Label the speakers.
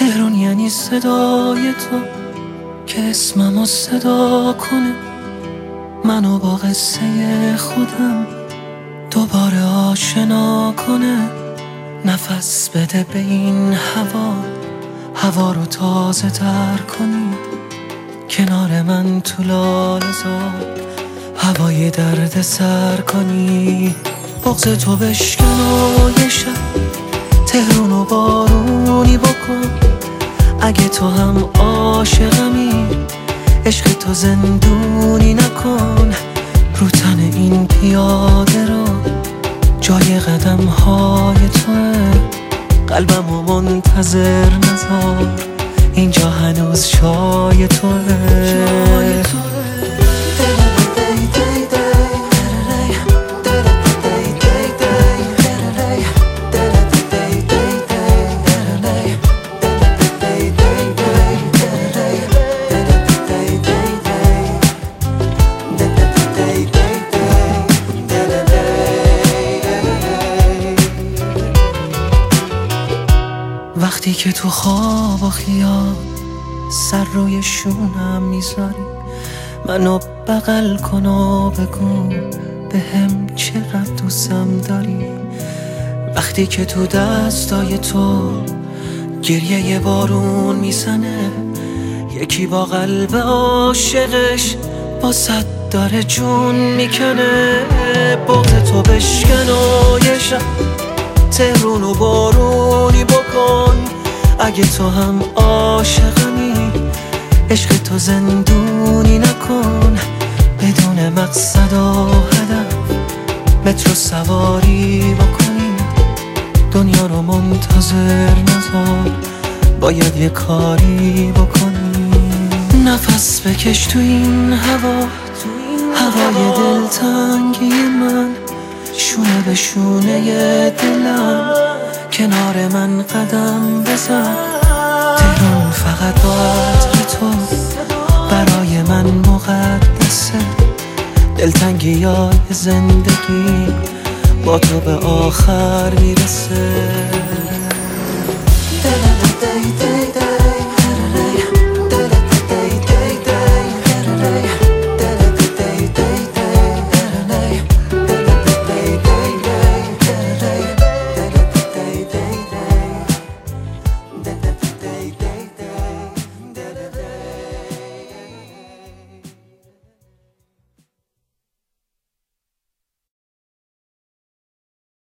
Speaker 1: تهران یعنی صدای تو که اسممو صدا کنه، منو با قصه خودم دوباره آشنا کنه. نفس بده به این هوا رو تازه تر کنی، کنار من تو لاله‌زار هوای درد سر کنی. بغض تو بشکن و یه شب تهرون و بارونی بکن. اگه تو هم عاشقمی عشق تو زندونی نکن. رو تن این پیاده رو جای قدم های توه، قلبمو منتظر نذار اینجا هنوز شای توه. وقتی که تو خواب و خیال سر روی شونم میذاری، منو بغل کن و بگو بهم چقدر دوستم داری. وقتی که تو دستای تو گریه یه بارون میزنه، یکی با قلب عاشقش با صد داره جون میکنه. بغض تو بشکن و یه شب تهرون و بارونی بکن. اگه تو هم عاشقمی عشق تو زندونی نکن. بدون مقصد و هدف مترو سواری بکنی، دنیا رو منتظر نذار باید یه کاری بکنی. نفس بکش تو این هوای دلتنگی من، شونه به شونه دلم کنار من قدم بزن. تهران فقط با عطر تو برای من مقدسه، دلتنگی های زندگی با تو به آخر میرسه.